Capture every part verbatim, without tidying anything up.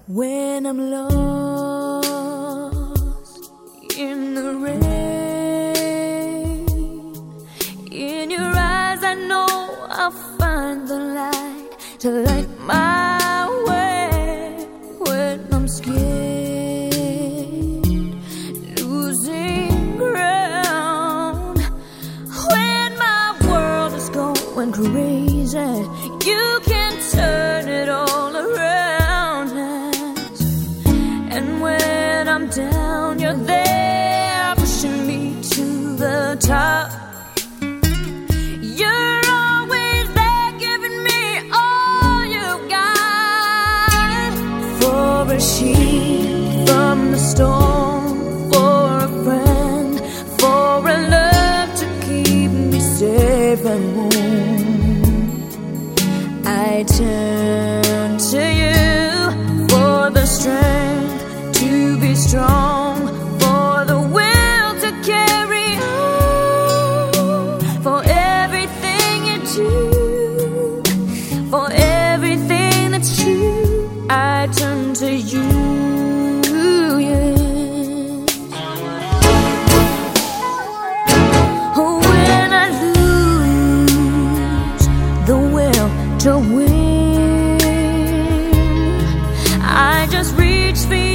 When I'm lost in the rain, in your eyes I know I'll find the light to light my way. When I'm scared, losing ground, when my world is going crazy, you can turn it all around. And when I'm down, you're there, pushing me to the top. You're always there, giving me all you got. For a sheep from the storm, for a friend, for a love to keep me safe and warm, I turn to you for the strength to be strong, for the will to carry on, for everything you do, for everything that's true, I turn to you, yes. Oh, when I lose the will to win, I just reach for you.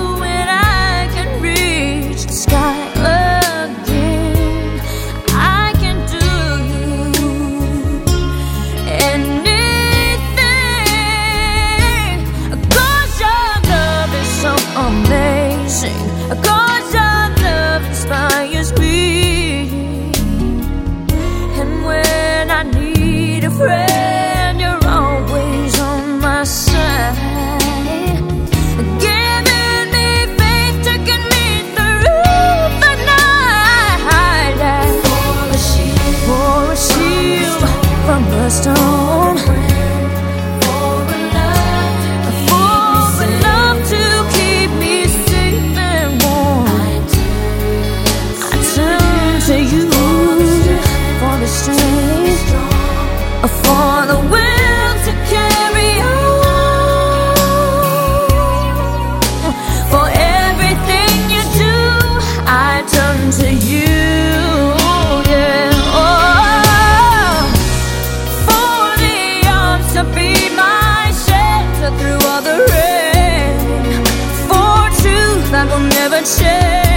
Cause your love inspires me. And when I need a friend, you're always on my side, giving me faith to get me through the night. For a shield, for a shield from the storm, for the will to carry on, for everything you do, I turn to you, yeah. Oh, for the arms to be my shelter through all the rain, for truth that will never change.